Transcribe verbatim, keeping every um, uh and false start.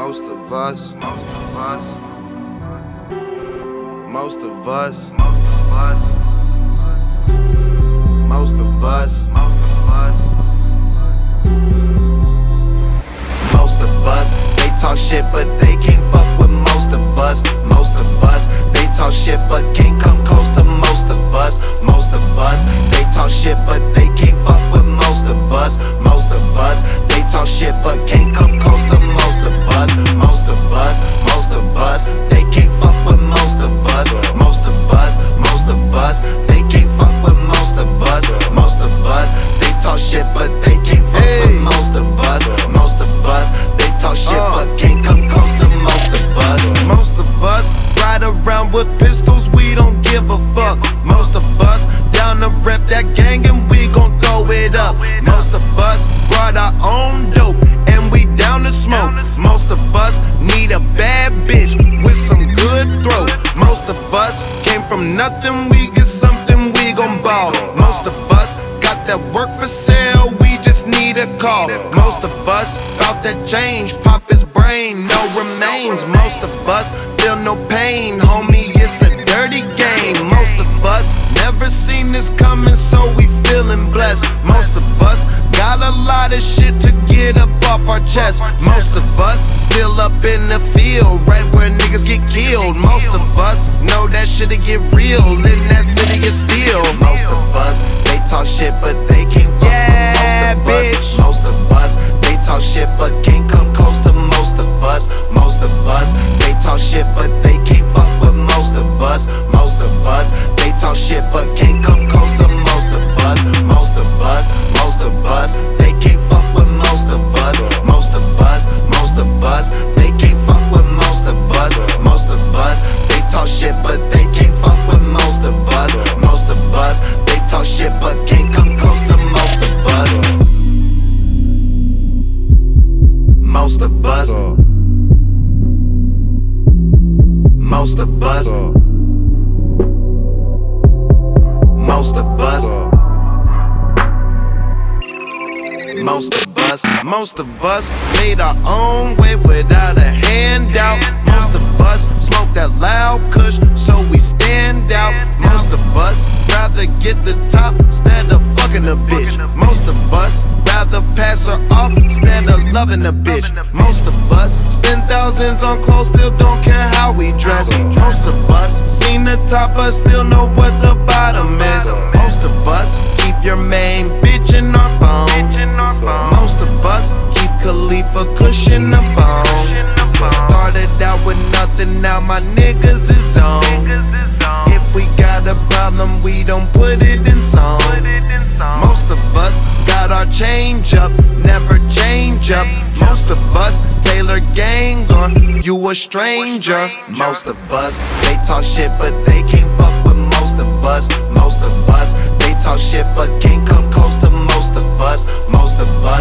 Most of us, Most of us, most of us, most of us, most of us, most of us. most of us. They talk shit, but they can't fuck with most of us. Most of us. They talk shit, but can't come close to most of us. Most of us. They talk shit, but they can't fuck with most of us. Most of us. They talk shit, but can't come close to most of us. Most of us. Most of us. They can't fuck with most of us. Most of us. Most of us. They can't fuck with most of us. Most of us. They talk shit, but they can't fuck with most of us. Most of us. They talk shit, but can't come close to most of us. Most of us ride around with pistols, we don't give a fuck. Most of us down to rep that gang and we gon' throw it up. Most of us brought our own dope and we down to smoke. Most of us need a bad bitch with some good throat. Most of us came from nothing, we get something, we gon' ball. Most of us got that work for sale, we just need a call. Most of us bout that change, pop his brain, no remains. Most of us feel no pain, homie, it's a dirty game. Most of us never seen this coming, so we feeling blessed. Most of us got a lot of shit to get up off our chest. Most of us still up in the field, right where niggas get killed. Most of us know that shit'll get real, in that city get still. Most of us, they talk shit but they can't fuck Yeah, with most of bitch. us. Most of us, they talk shit but can't come close to most of us. Most of us, they talk shit but they can't fuck with most of us. Most of us, they talk shit but can't come close to most of us. Most of us, most of us, they can't fuck with most of us. Most of us, most of us, they can't fuck with most of us. Most of us, they talk shit but they can't fuck with most of us. Most of us, they talk shit but can't come close to most of us. Most of us. Most of us. Most of us. Most of us, most of us made our own way without a handout. Most of us smoke that loud kush, so we stand out. Most of us rather get the top instead of fucking a bitch. Most of us rather pass her off instead of loving a bitch. Most of us spend thousands on clothes, still don't care how we dress. Most of us seen the top but still know what the bottom is. Most of us keep your main bitch in our phone. Most of us keep Khalifa Kush in the bone. Started out with nothing, now my niggas is on. If we got a problem, we don't put it in song. Most of us got our change up, never change up. Most of us Taylor gang on, you a stranger. Most of us, they talk shit but they can't fuck with most of us. Most of us, they talk shit but can't come close to most of us. Most of us